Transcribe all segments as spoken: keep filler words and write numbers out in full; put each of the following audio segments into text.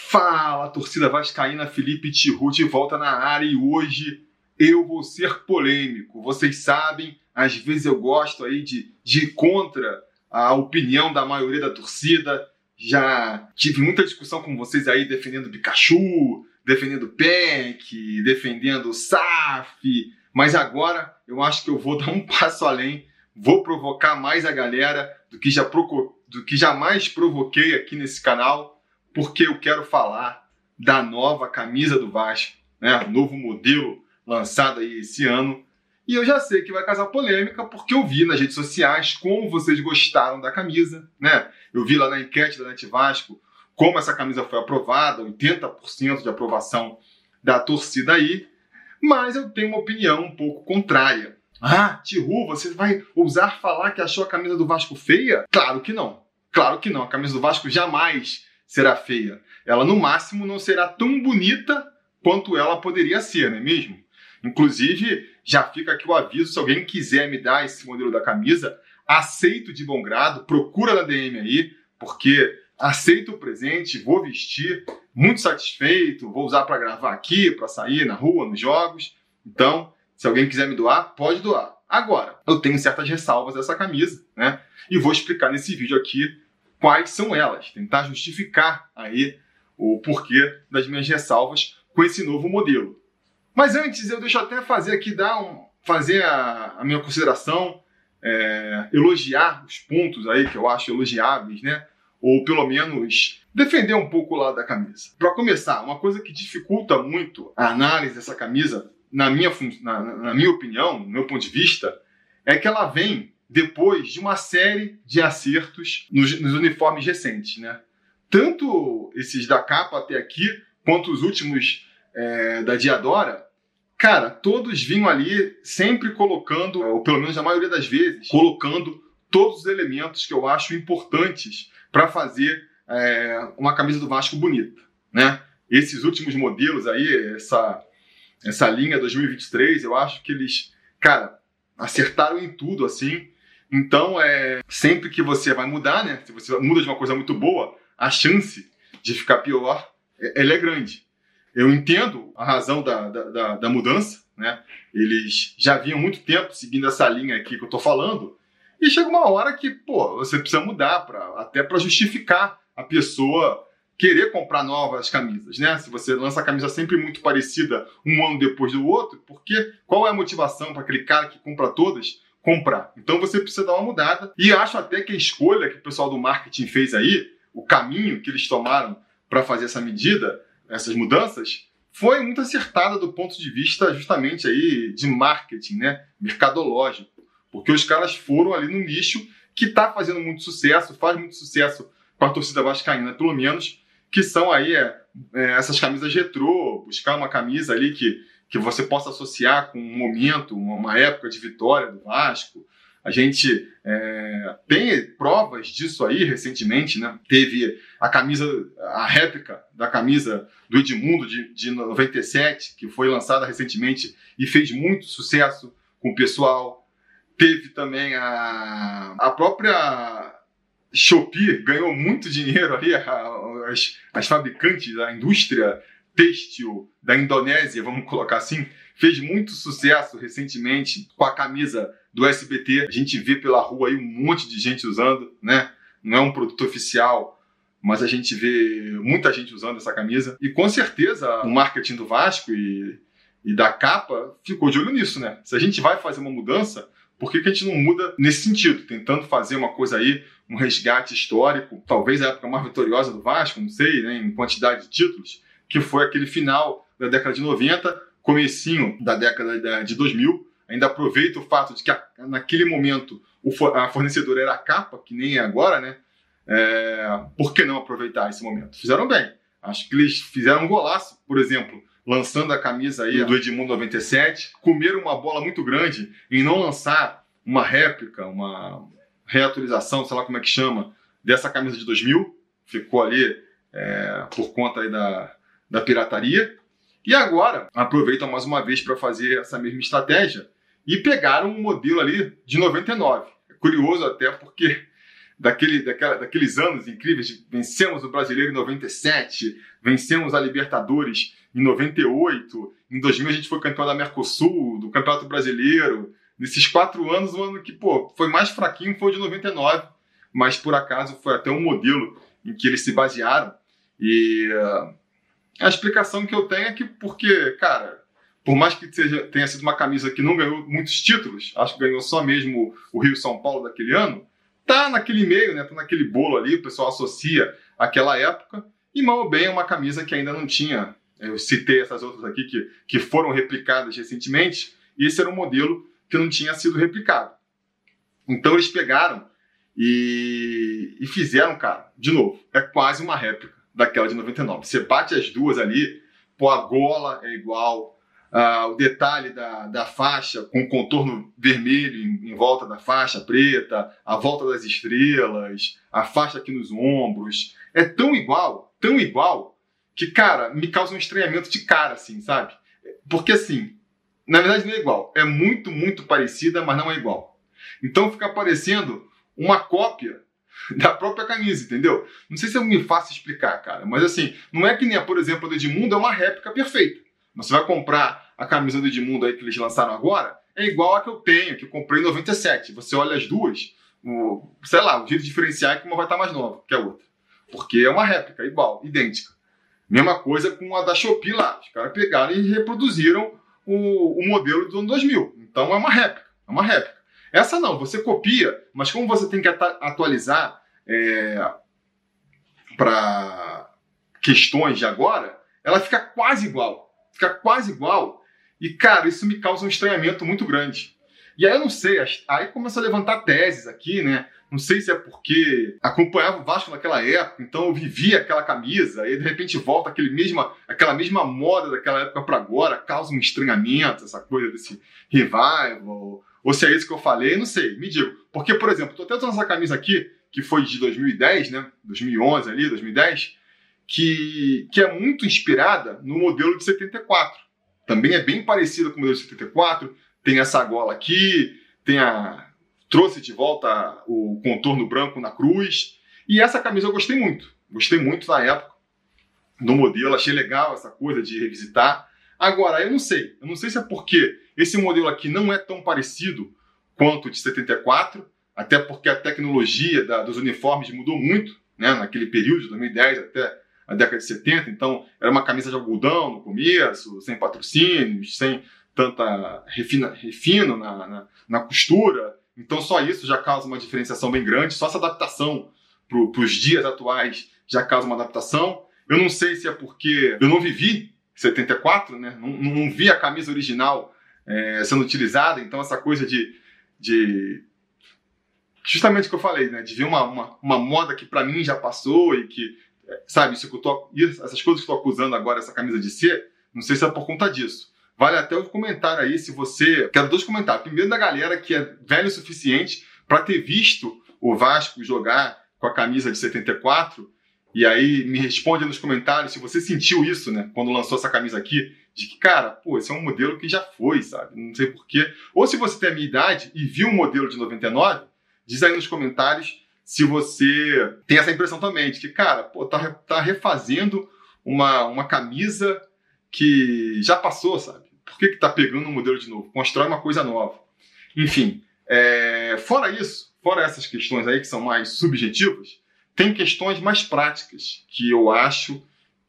Fala, torcida vascaína, Felipe Tiru de volta na área e hoje eu vou ser polêmico. Vocês sabem, às vezes eu gosto aí de, de ir contra a opinião da maioria da torcida. Já tive muita discussão com vocês aí defendendo Pikachu, defendendo Peck, defendendo S A F, mas agora eu acho que eu vou dar um passo além, vou provocar mais a galera do que, já proco, do que jamais provoquei aqui nesse canal, porque eu quero falar da nova camisa do Vasco, né? Novo modelo lançado aí esse ano. E eu já sei que vai causar polêmica, porque eu vi nas redes sociais como vocês gostaram da camisa, né? Eu vi lá na enquete da Net Vasco como essa camisa foi aprovada, oitenta por cento de aprovação da torcida aí, mas eu tenho uma opinião um pouco contrária. Ah, Tiru, você vai ousar falar que achou a camisa do Vasco feia? Claro que não. Claro que não. A camisa do Vasco jamais será feia. Ela, no máximo, não será tão bonita quanto ela poderia ser, não é mesmo? Inclusive, já fica aqui o aviso, se alguém quiser me dar esse modelo da camisa, aceito de bom grado, procura na D M aí, porque aceito o presente, vou vestir, muito satisfeito, vou usar para gravar aqui, para sair na rua, nos jogos. Então, se alguém quiser me doar, pode doar. Agora, eu tenho certas ressalvas dessa camisa, né? E vou explicar nesse vídeo aqui quais são elas, tentar justificar aí o porquê das minhas ressalvas com esse novo modelo. Mas antes, eu deixo até fazer aqui, dar um, fazer a, a minha consideração, é, elogiar os pontos aí que eu acho elogiáveis, né? Ou pelo menos defender um pouco o lado da camisa. Para começar, uma coisa que dificulta muito a análise dessa camisa, na minha, na, na minha opinião, no meu ponto de vista, é que ela vem depois de uma série de acertos nos, nos uniformes recentes, né? Tanto esses da capa até aqui, quanto os últimos é, da Diadora, cara, todos vinham ali sempre colocando, ou pelo menos a maioria das vezes, colocando todos os elementos que eu acho importantes para fazer é, uma camisa do Vasco bonita, né? Esses últimos modelos aí, essa, essa linha dois mil e vinte e três, eu acho que eles, cara, acertaram em tudo, assim. Então, é, sempre que você vai mudar, né? Se você muda de uma coisa muito boa, a chance de ficar pior, ela é grande. Eu entendo a razão da, da, da, da mudança, né? Eles já vinham muito tempo seguindo essa linha aqui que eu tô falando, e chega uma hora que, pô, você precisa mudar, pra, até para justificar a pessoa querer comprar novas camisas, né? Se você lança a camisa sempre muito parecida um ano depois do outro, porque qual é a motivação para aquele cara que compra todas comprar? Então você precisa dar uma mudada, e acho até que a escolha que o pessoal do marketing fez aí, o caminho que eles tomaram para fazer essa medida, essas mudanças, foi muito acertada do ponto de vista justamente aí de marketing, né? Mercadológico. Porque os caras foram ali no nicho que está fazendo muito sucesso, faz muito sucesso com a torcida vascaína, pelo menos, que são aí é, é, essas camisas retrô, buscar uma camisa ali que, que você possa associar com um momento, uma, uma época de vitória do Vasco. A gente é, tem provas disso aí recentemente, né? Teve a camisa, a réplica da camisa do Edmundo de, de noventa e sete, que foi lançada recentemente e fez muito sucesso com o pessoal. Teve também a, a própria Shopee, ganhou muito dinheiro ali, a, as, as fabricantes da indústria têxtil da Indonésia, vamos colocar assim, fez muito sucesso recentemente com a camisa do S B T. A gente vê pela rua aí um monte de gente usando, né? Não é um produto oficial, mas a gente vê muita gente usando essa camisa. E com certeza o marketing do Vasco e, e da capa ficou de olho nisso, né? Se a gente vai fazer uma mudança, por que que a gente não muda nesse sentido? Tentando fazer uma coisa aí, um resgate histórico, talvez a época mais vitoriosa do Vasco, não sei, né, em quantidade de títulos, que foi aquele final da década de noventa, comecinho da década de dois mil. Ainda aproveito o fato de que a, naquele momento o, a fornecedora era a capa, que nem é agora, né? É, por que não aproveitar esse momento? Fizeram bem. Acho que eles fizeram um golaço, por exemplo, lançando a camisa aí do Edmundo noventa e sete, comeram uma bola muito grande em não lançar uma réplica, uma reatualização, sei lá como é que chama, dessa camisa de dois mil. Ficou ali é, por conta aí da, da pirataria. E agora aproveitam mais uma vez para fazer essa mesma estratégia e pegaram um modelo ali de noventa e nove. É curioso até porque daquele, daquela, daqueles anos incríveis. Vencemos o Brasileiro em noventa e sete, vencemos a Libertadores em noventa e oito, em dois mil a gente foi campeão da Mercosul, do Campeonato Brasileiro. Nesses quatro anos, o ano que pô, foi mais fraquinho foi o de noventa e nove, mas por acaso foi até um modelo em que eles se basearam. E uh, a explicação que eu tenho é que porque, cara, por mais que seja, tenha sido uma camisa que não ganhou muitos títulos, acho que ganhou só mesmo o Rio-São Paulo daquele ano, tá naquele meio, né, tá naquele bolo ali, o pessoal associa àquela época, e mal ou bem é uma camisa que ainda não tinha, eu citei essas outras aqui que, que foram replicadas recentemente, e esse era um modelo que não tinha sido replicado. Então eles pegaram e, e fizeram, cara, de novo, é quase uma réplica daquela de noventa e nove. Você bate as duas ali, pô, a gola é igual, uh, o detalhe da, da faixa com contorno vermelho em, em volta da faixa preta, a volta das estrelas, a faixa aqui nos ombros, é tão igual, tão igual, que, cara, me causa um estranhamento de cara, assim, sabe? Porque, assim, na verdade não é igual, é muito, muito parecida, mas não é igual. Então fica parecendo uma cópia da própria camisa, entendeu? Não sei se eu me faço explicar, cara, mas assim, não é que nem, por exemplo, a do Edmundo é uma réplica perfeita. Você vai comprar a camisa do Edmundo aí que eles lançaram agora, é igual a que eu tenho, que eu comprei em noventa e sete. Você olha as duas, o, sei lá, o jeito de diferenciar é que uma vai estar mais nova que a outra. Porque é uma réplica, igual, idêntica. Mesma coisa com a da Shopee lá. Os caras pegaram e reproduziram o, o modelo do ano dois mil. Então é uma réplica, é uma réplica. Essa não, você copia, mas como você tem que atualizar é, para questões de agora, ela fica quase igual. Fica quase igual. E, cara, isso me causa um estranhamento muito grande. E aí eu não sei, aí começa a levantar teses aqui, né? Não sei se é porque acompanhava o Vasco naquela época, então eu vivia aquela camisa, e de repente volta aquele mesma, aquela mesma moda daquela época para agora, causa um estranhamento, essa coisa desse revival. Ou se é isso que eu falei, não sei, me diga. Porque, por exemplo, estou até usando essa camisa aqui, que foi de dois mil e dez, né? dois mil e onze ali, dois mil e dez, que, que é muito inspirada no modelo de setenta e quatro. Também é bem parecida com o modelo de setenta e quatro, tem essa gola aqui, tem a... trouxe de volta o contorno branco na cruz. E essa camisa eu gostei muito. Gostei muito na época, no modelo, achei legal essa coisa de revisitar. Agora, eu não sei. Eu não sei se é porque esse modelo aqui não é tão parecido quanto o de setenta e quatro, até porque a tecnologia da, dos uniformes mudou muito, né, naquele período, de dois mil e dez até a década de setenta. Então, era uma camisa de algodão no começo, sem patrocínios, sem tanta refina, refino na, na, na costura. Então, só isso já causa uma diferenciação bem grande. Só essa adaptação para os dias atuais já causa uma adaptação. Eu não sei se é porque eu não vivi setenta e quatro, né? Não, não vi a camisa original é, sendo utilizada, então essa coisa de, de justamente o que eu falei, né? De ver uma, uma, uma moda que para mim já passou e que, sabe, isso que eu tô, essas coisas que eu estou acusando agora, essa camisa de ser, não sei se é por conta disso. Vale até o comentário aí, se você... Quero dois comentários. Primeiro da galera que é velho o suficiente para ter visto o Vasco jogar com a camisa de setenta e quatro. E aí me responde nos comentários se você sentiu isso, né? Quando lançou essa camisa aqui. De que, cara, pô, esse é um modelo que já foi, sabe? Não sei porquê. Ou se você tem a minha idade e viu um modelo de noventa e nove, diz aí nos comentários se você tem essa impressão também. De que, cara, pô, tá, tá refazendo uma, uma camisa que já passou, sabe? Por que que tá pegando um modelo de novo? Constrói uma coisa nova. Enfim, é... fora isso, fora essas questões aí que são mais subjetivas, tem questões mais práticas que eu acho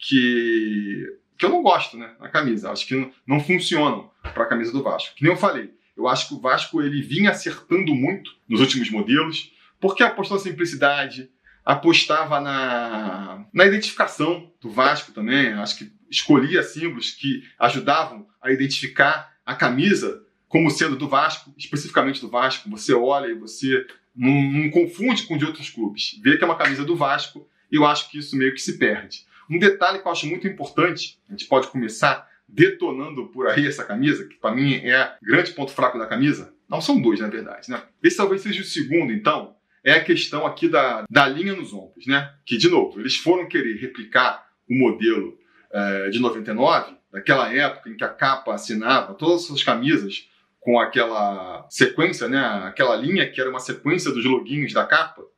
que, que eu não gosto, né, na camisa. Acho que não, não funcionam para a camisa do Vasco. Que nem eu falei, eu acho que o Vasco ele vinha acertando muito nos últimos modelos, porque apostou na simplicidade, apostava na, na identificação do Vasco também. Acho que escolhia símbolos que ajudavam a identificar a camisa como sendo do Vasco, especificamente do Vasco. Você olha e você não, não confunde com de outros clubes. Vê que é uma camisa do Vasco e eu acho que isso meio que se perde. Um detalhe que eu acho muito importante, a gente pode começar detonando por aí essa camisa, que para mim é o grande ponto fraco da camisa. Não, são dois, na verdade, né? Esse talvez seja o segundo, então, é a questão aqui da, da linha nos ombros, né? Que, de novo, eles foram querer replicar o modelo de noventa e nove, daquela época em que a capa assinava todas as suas camisas com aquela sequência, né, aquela linha que era uma sequência dos loguinhos da capa,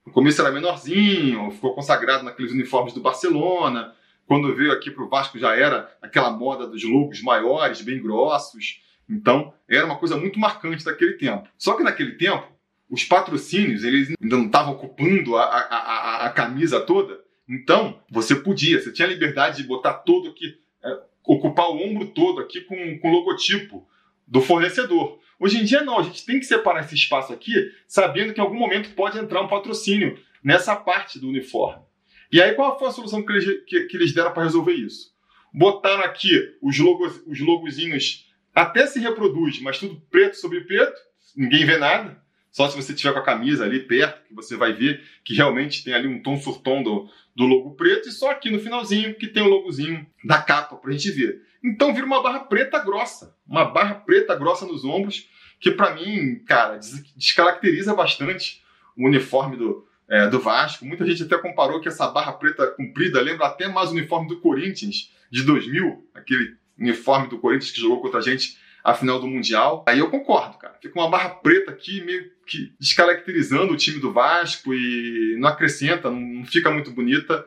No começo era menorzinho, ficou consagrado naqueles uniformes do Barcelona. Quando veio aqui para o Vasco já era aquela moda dos logos maiores, bem grossos. Então, era uma coisa muito marcante daquele tempo. Só que naquele tempo, os patrocínios eles ainda não estavam ocupando a, a, a, a camisa toda. Então, você podia, você tinha a liberdade de botar todo aqui, é, ocupar o ombro todo aqui com, com o logotipo do fornecedor. Hoje em dia não, a gente tem que separar esse espaço aqui, sabendo que em algum momento pode entrar um patrocínio nessa parte do uniforme. E aí qual foi a solução que eles, que, que eles deram para resolver isso? Botaram aqui os, logos, os logozinhos, até se reproduz, mas tudo preto sobre preto, ninguém vê nada. Só se você tiver com a camisa ali perto, que você vai ver que realmente tem ali um tom sur tom do, do logo preto, e só aqui no finalzinho que tem o logozinho da capa pra gente ver. Então vira uma barra preta grossa, uma barra preta grossa nos ombros, que pra mim, cara, descaracteriza bastante o uniforme do, é, do Vasco. Muita gente até comparou que essa barra preta comprida lembra até mais o uniforme do Corinthians de dois mil, aquele uniforme do Corinthians que jogou contra a gente a final do Mundial. Aí eu concordo, cara. Fica uma barra preta aqui, meio que descaracterizando o time do Vasco e não acrescenta, não fica muito bonita.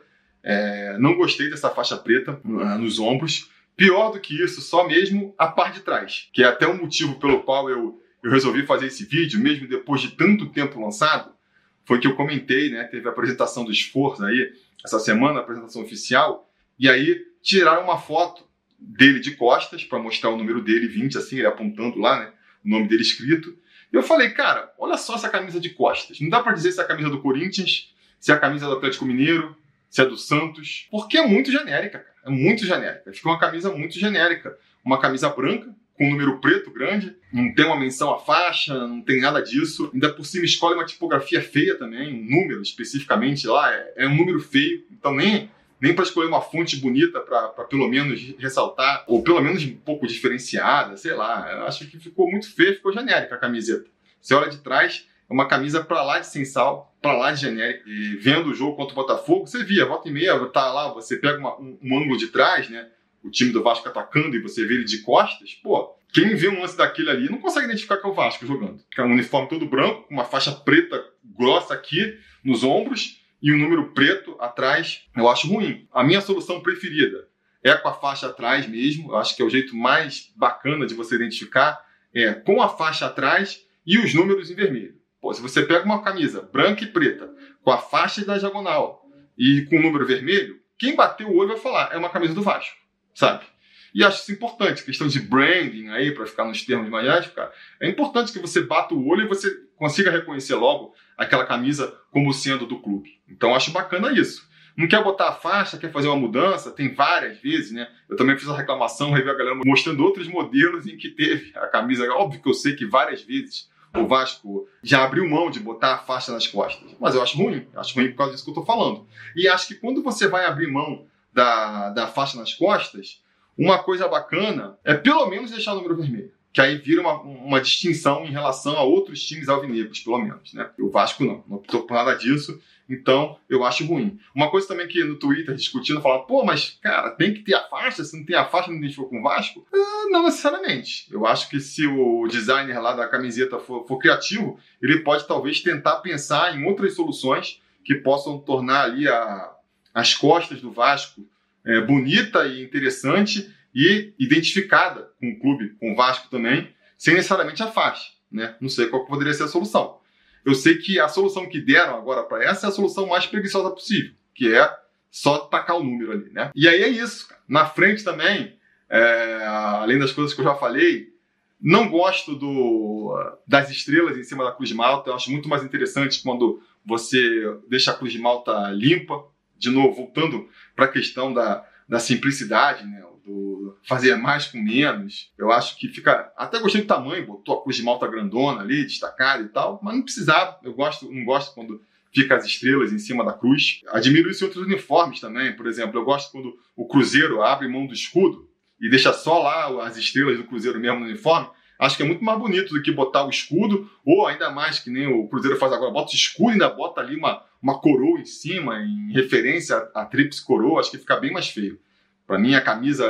É, não gostei dessa faixa preta uh, nos ombros. Pior do que isso, só mesmo a parte de trás, que é até o motivo pelo qual eu, eu resolvi fazer esse vídeo, mesmo depois de tanto tempo lançado, foi que eu comentei, né? Teve a apresentação do Esforço aí, essa semana, a apresentação oficial, e aí tiraram uma foto dele de costas, para mostrar o número dele, vinte, assim, ele apontando lá, né? O nome dele escrito. E eu falei, cara, olha só essa camisa de costas. Não dá para dizer se é a camisa do Corinthians, se é a camisa do Atlético Mineiro, se é do Santos, porque é muito genérica, cara. É muito genérica. Fica uma camisa muito genérica. Uma camisa branca, com um número preto grande, não tem uma menção à faixa, não tem nada disso. Ainda por cima escolhe uma tipografia feia também, um número especificamente lá, é, é um número feio, então nem... nem para escolher uma fonte bonita para pelo menos ressaltar, ou pelo menos um pouco diferenciada, sei lá. Eu acho que ficou muito feio, ficou genérica a camiseta. Você olha de trás, é uma camisa para lá de sem sal, para lá de genérica. E vendo o jogo contra o Botafogo, você via, volta e meia, tá lá, você pega uma, um, um ângulo de trás, né? O time do Vasco atacando e você vê ele de costas, pô, quem vê um lance daquele ali não consegue identificar que é o Vasco jogando. É um uniforme todo branco, com uma faixa preta grossa aqui nos ombros, e um número preto atrás, eu acho ruim. A minha solução preferida é com a faixa atrás mesmo, eu acho que é o jeito mais bacana de você identificar, é com a faixa atrás e os números em vermelho. Pô, se você pega uma camisa branca e preta, com a faixa da diagonal e com o número vermelho, quem bater o olho vai falar, é uma camisa do Vasco, sabe? E acho isso importante, questão de branding aí, para ficar nos termos mais, cara, é importante que você bata o olho e você consiga reconhecer logo aquela camisa como sendo do clube. Então acho bacana isso. Não quer botar a faixa, quer fazer uma mudança, tem várias vezes, né? Eu também fiz a reclamação, revi a galera mostrando outros modelos em que teve a camisa. Óbvio que eu sei que várias vezes o Vasco já abriu mão de botar a faixa nas costas, mas eu acho ruim, eu acho ruim por causa disso que eu tô falando. E acho que quando você vai abrir mão da, da faixa nas costas, uma coisa bacana é pelo menos deixar o número vermelho, que aí vira uma, uma distinção em relação a outros times alvinegros, pelo menos, né? O Vasco não, não optou por nada disso, então eu acho ruim. Uma coisa também que no Twitter discutindo, falava, pô, mas cara, tem que ter a faixa, se não tem a faixa não identificou com o Vasco? Ah, não necessariamente. Eu acho que se o designer lá da camiseta for, for criativo, ele pode talvez tentar pensar em outras soluções que possam tornar ali a, as costas do Vasco é, bonita e interessante e identificada com o clube, com o Vasco também, sem necessariamente a faixa, né? Não sei qual que poderia ser a solução. Eu sei que a solução que deram agora para essa é a solução mais preguiçosa possível, que é só tacar o número ali, né? E aí é isso, cara. Na frente também, é, além das coisas que eu já falei, não gosto do, das estrelas em cima da Cruz de Malta. Eu acho muito mais interessante quando você deixa a Cruz de Malta limpa. De novo, voltando para a questão da, da simplicidade, né? Do fazer mais com menos. Eu acho que fica... Até gostei do tamanho, botou a Cruz de Malta grandona ali, destacada e tal, mas não precisava. Eu gosto, não gosto quando fica as estrelas em cima da cruz. Admiro isso em outros uniformes também. Por exemplo, eu gosto quando o Cruzeiro abre mão do escudo e deixa só lá as estrelas do Cruzeiro mesmo no uniforme. Acho que é muito mais bonito do que botar o escudo, ou ainda mais que nem o Cruzeiro faz agora, bota o escudo e ainda bota ali uma, uma coroa em cima, em referência à tríplice coroa. Acho que fica bem mais feio. Para mim, a camisa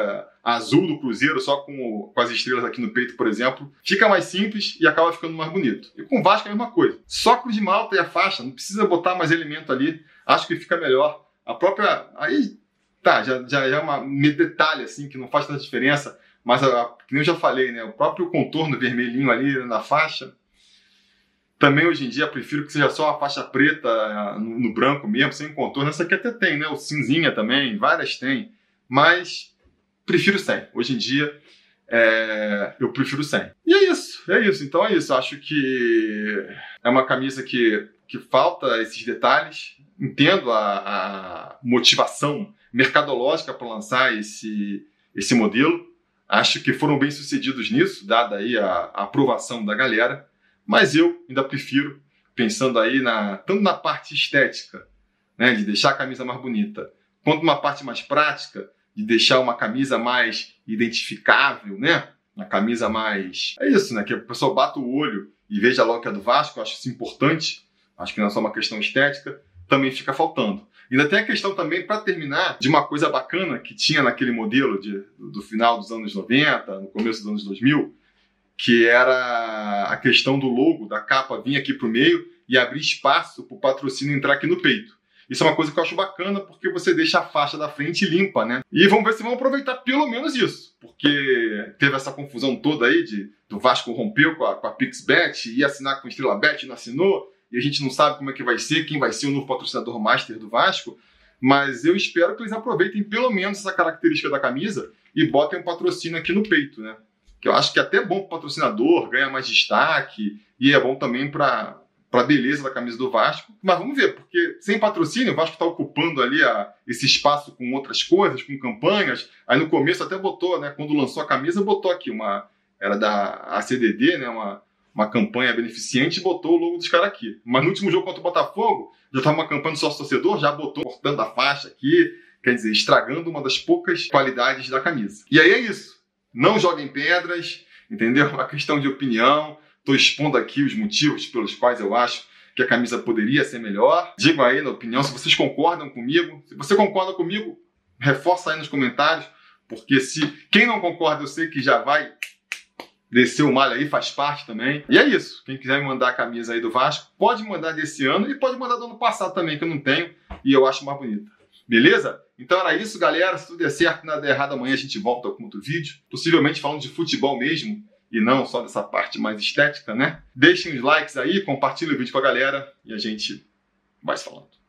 azul do Cruzeiro, só com, o, com as estrelas aqui no peito, por exemplo, fica mais simples e acaba ficando mais bonito. E com o Vasco é a mesma coisa. Só a cruz de malta e a faixa, não precisa botar mais elemento ali, acho que fica melhor. A própria... Aí, tá, já, já é uma, um detalhe, assim, que não faz tanta diferença, mas, a, a, como eu já falei, né, o próprio contorno vermelhinho ali na faixa, também hoje em dia prefiro que seja só a faixa preta no, no branco mesmo, sem contorno. Essa aqui até tem, né? O cinzinha também, várias tem. Mas prefiro sem. Hoje em dia é, eu prefiro sem. E é isso, é isso. Então é isso. Acho que é uma camisa que, que falta esses detalhes. Entendo a, a motivação mercadológica para lançar esse, esse modelo. Acho que foram bem sucedidos nisso, dada aí a, a aprovação da galera. Mas eu ainda prefiro, pensando aí na, tanto na parte estética, né, de deixar a camisa mais bonita, quanto uma parte mais prática, de deixar uma camisa mais identificável, né? Uma camisa mais... É isso, né? Que a pessoa bata o olho e veja logo que é do Vasco. Eu acho isso importante. Acho que não é só uma questão estética. Também fica faltando. E ainda tem a questão também, para terminar, de uma coisa bacana que tinha naquele modelo de, do final dos anos noventa, no começo dos anos dois mil, que era a questão do logo, da capa vir aqui para o meio e abrir espaço para o patrocínio entrar aqui no peito. Isso é uma coisa que eu acho bacana, porque você deixa a faixa da frente limpa, né? E vamos ver se vão aproveitar pelo menos isso, porque teve essa confusão toda aí de do Vasco rompeu com a, com a PixBet, ia assinar com a Estrela Bet, não assinou, e a gente não sabe como é que vai ser, quem vai ser o novo patrocinador master do Vasco, mas eu espero que eles aproveitem pelo menos essa característica da camisa e botem um patrocínio aqui no peito, né? Que eu acho que é até bom para o patrocinador, ganha mais destaque, e é bom também para a beleza da camisa do Vasco. Mas vamos ver, porque sem patrocínio, o Vasco está ocupando ali a, esse espaço com outras coisas, com campanhas. Aí no começo até botou, né, quando lançou a camisa, botou aqui uma... Era da A C D D, né, uma, uma campanha beneficente, e botou o logo dos caras aqui. Mas no último jogo contra o Botafogo, já estava uma campanha do sócio-torcedor, já botou cortando a faixa aqui, quer dizer, estragando uma das poucas qualidades da camisa. E aí é isso. Não joguem pedras, entendeu? Uma questão de opinião. Estou expondo aqui os motivos pelos quais eu acho que a camisa poderia ser melhor. Digam aí na opinião se vocês concordam comigo. Se você concorda comigo, reforça aí nos comentários, porque se quem não concorda, eu sei que já vai descer o malho aí, faz parte também. E é isso. Quem quiser me mandar a camisa aí do Vasco, pode mandar desse ano e pode mandar do ano passado também, que eu não tenho e eu acho mais bonita. Beleza? Então era isso, galera. Se tudo der certo, nada der errado, amanhã a gente volta com outro vídeo. Possivelmente falando de futebol mesmo, e não só dessa parte mais estética, né? Deixem os likes aí, compartilhem o vídeo com a galera e a gente vai se falando.